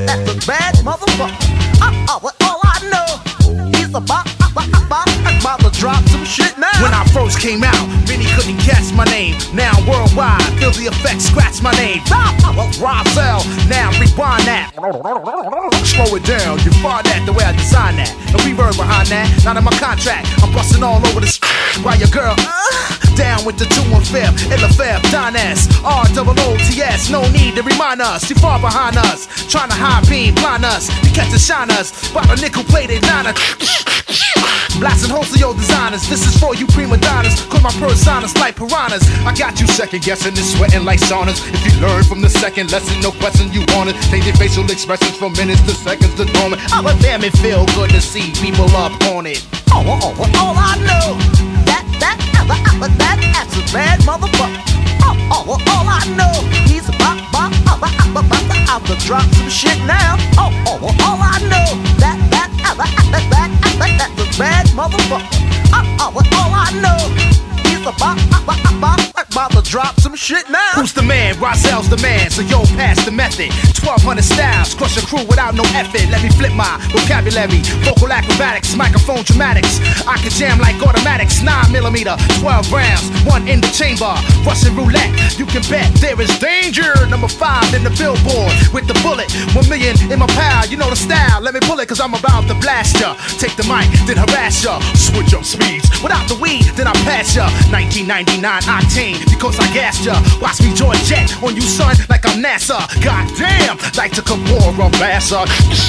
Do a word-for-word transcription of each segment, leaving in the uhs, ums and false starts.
That's a bad motherfucker. Uh, uh, well, all I know, he's about, about, about, about to drop some shit now. When I first came out, many couldn't catch my name. Now worldwide, feel the effects, scratch my name. Ah, well, Rozell, now rewind that. Slow it down, you find that the way I designed that. No reverb behind that, not in my contract. I'm busting all over the while your girl uh, down with the two and fifth, Illa Fab, Don S, R O O T S. No need to remind us, too far behind us. Trying to high beam, blind us, to catch and shine us. By the nickel plated niner. Blasting holes of your designers. This is for you prima donnas, cause my personas like piranhas. I got you second guessing and sweating like saunas. If you learn from the second lesson, no question you want it. Take your facial expressions from minutes to seconds to moment. Oh, but damn, it feel good to see people up on it. Oh, oh, oh, well, all I know, that, that, ever, ever, that, that's a bad motherfucker. Oh, oh, well, all I know, he's about, about, about, about, about, about to drop some shit now. Oh, oh, well, all I know, that, that, ever, ever, that, ever, that's a bad motherfucker. Oh, oh, well, all I know, he's about, about, about, about to drop some shit now. Who's the man? Rozell's the man, so yo, pass the method. twelve hundred styles, crush a crew without no effort. Let me flip my vocabulary, vocal acrobatics, microphone dramatics. I can jam like automatics, nine millimeter, twelve rounds, one in the chamber. Russian roulette, you can bet there is danger. Number five in the billboard with the bullet, one million in my pal. You know the style, let me pull it cause I'm about to blast ya. Take the mic, then harass ya. Switch up speeds, without the weed, then I pass ya. nineteen ninety-nine octane, because I gassed ya. Watch me join jet on you son like I'm NASA. Goddamn, like to Kamora Massa.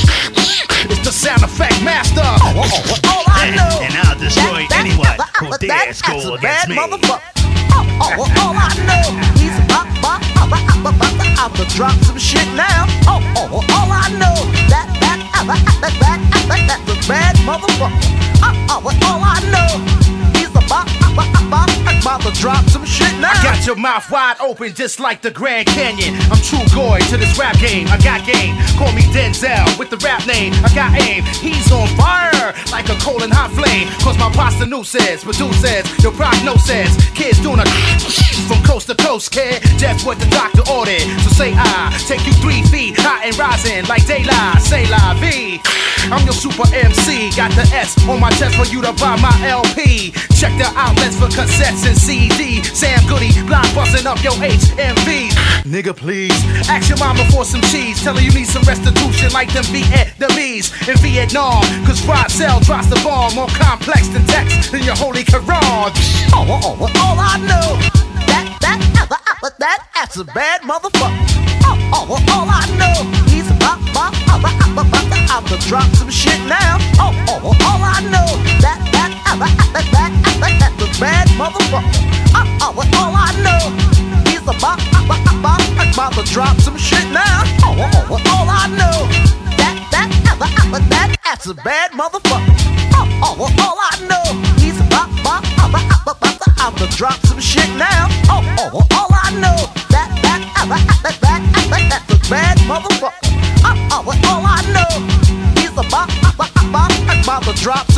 It's the sound effect master. Oh, oh, oh, all I know, and I'll destroy that, anyone that, who that, dares that, go against me. Oh, oh, well, all I know, he's about, about, about, about, about, about to drop some shit now. Oh, oh, well, all I know, that, that, that, that, that, that, that's a bad motherfucker. Oh, oh, well, all I know, he's about, about, about, about to drop some shit now. I got your mouth wide open just like the Grand Canyon. I'm true goy to this rap game. I got game. Call me Denzel with the rap name. I got aim. He's on fire like a coal and hot flame. Cause my pasta new says, produces, your prognosis. Kids doing a from coast to coast, kid. That's what the doctor ordered. So say I take you three feet high and rising like daylight. Say la vie. I'm your super M C. Got the S on my chest for you to buy my L P. Check the outlets for cassettes and C D. Sam Goody, blind busting up your H M V. Nigga, please. Ask your mama for some cheese. Tell her you need some restitution like them Vietnamese in Vietnam. Cause Rozell drops the bomb more complex than text than your holy Quran. Oh, oh, oh, well, all I know, that, that, ever, ever, that, that's a bad motherfucker. Oh, oh, well, all I know, he's about, about, about, about, about, about to drop some shit now. Oh, oh, well, all I know, that, that, ever, ever, that, ever, that's a bad motherfucker. Oh, oh, well, all I know, he's about, about, about, about to drop some shit now. Oh, oh, oh, well, all I know, that, that, ever, ever, that, that's a bad motherfucker. Oh, oh, well, all I know, he's about, about, about, about, about, about to drop some shit now. Oh, oh, well, all I know, that, that, ever, ever, that, ever, that's a bad motherfucker. Oh, oh, well, all I know, he's about, about, about, about to drop